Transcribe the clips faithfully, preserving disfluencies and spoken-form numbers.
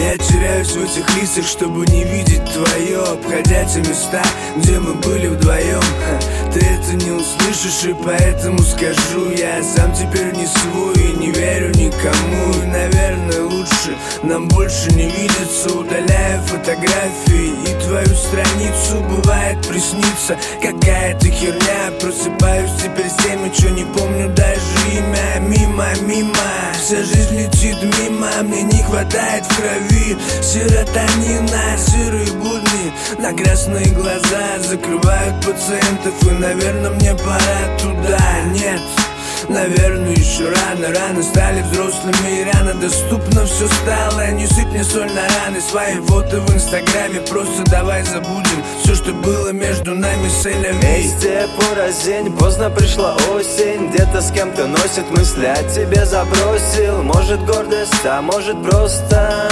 Я теряюсь в этих лицах, чтобы не видеть твое. Обходя те места, где мы были вдвоем. Ты это не услышишь, и поэтому скажу: я сам теперь не свой и не верю никому. И, наверное, лучше нам больше не видеться. Удаляя фотографии и твою страницу. Бывает приснится какая-то херня. Просыпаюсь теперь с теми, что не помню даже имя. Мимо, мимо, вся жизнь летит мимо. Мне не хватает в крови серотонина. Серые будни на красные глаза закрывают пациентов. И, наверное, мне пора туда. Нет, наверное, еще рано. Рано стали взрослыми, и рано доступно все стало. Не сыпь мне соль на раны. Свои фото в инстаграме. Просто давай забудем все, что было между нами. Селя вместе поразень, поздно пришла осень. Где-то с кем-то носит мысли, о тебе забросил. Может гордость, а может просто.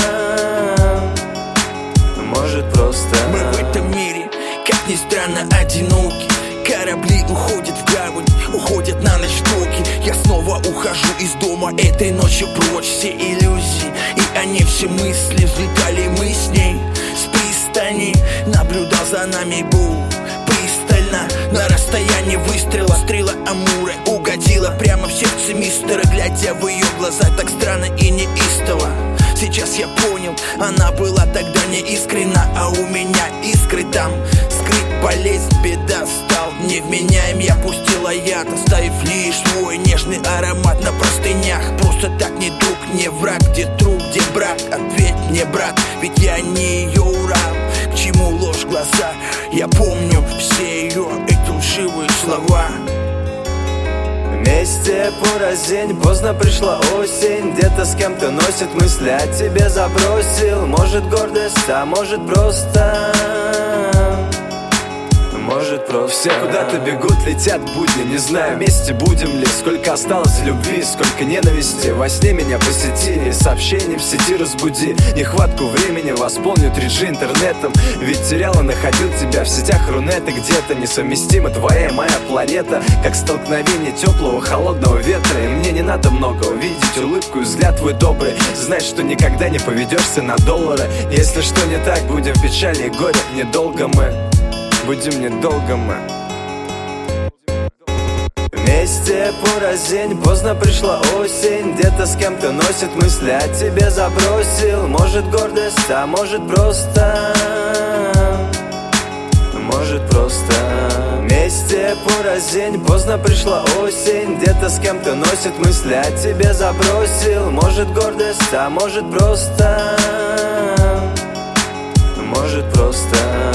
Может просто. Мы в этом мире, как ни странно, одиноки. Корабли уходят в гавань, уходят на ночь в доки. Я снова ухожу из дома этой ночью прочь. Все иллюзии и они все мысли. Взлетали мы с ней с пристани. Наблюдал за нами Бог пристально. На расстоянии выстрела стрела Амура угодила прямо в сердце мистера. Глядя в ее глаза так странно и неистово. Сейчас я понял, она была тогда не искренна. А у меня искры там. Скрыть болезнь, беда, стал невменяем. Я пустила яд, оставив лишь свой нежный аромат на простынях. Просто так не друг, не враг. Где труп, где брак? Ответь мне, брат, ведь я не ее раб. К чему ложь в глаза? Я помню все ее эти лживые слова. Вместе поразень, поздно пришла осень. Где-то с кем-то носит мысли, о тебе забросил. Может гордость, а может просто. Может просто. Все куда-то бегут, летят будни. Не знаю, вместе будем ли. Сколько осталось любви, сколько ненависти. Во сне меня посетили, сообщения в сети разбуди. Нехватку времени восполню три джи интернетом. Ведь терял и находил тебя в сетях Рунета. Где-то несовместима твоя и моя планета. Как столкновение теплого холодного ветра. И мне не надо много увидеть улыбку и взгляд твой добрый. Знать, что никогда не поведешься на доллары. Если что не так, будем в печали и горе. Недолго мы будем, недолго мы. Вместе поразень, поздно пришла осень. Где-то с кем-то носит мысли, о тебе забросил. Может гордость, а может просто. Может просто. Вместе поразень, поздно пришла осень. Где-то с кем-то носит мысли, о тебе забросил. Может гордость, а может просто. Может просто.